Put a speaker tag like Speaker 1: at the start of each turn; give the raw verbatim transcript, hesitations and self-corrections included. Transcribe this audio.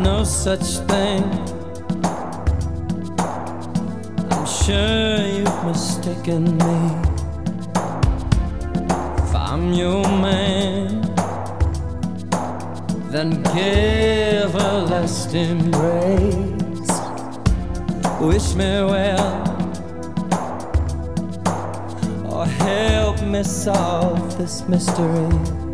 Speaker 1: no such thing. I'm sure you've mistaken me. If I'm your man, then give a last embrace. Wish me well, or help me solve this mystery.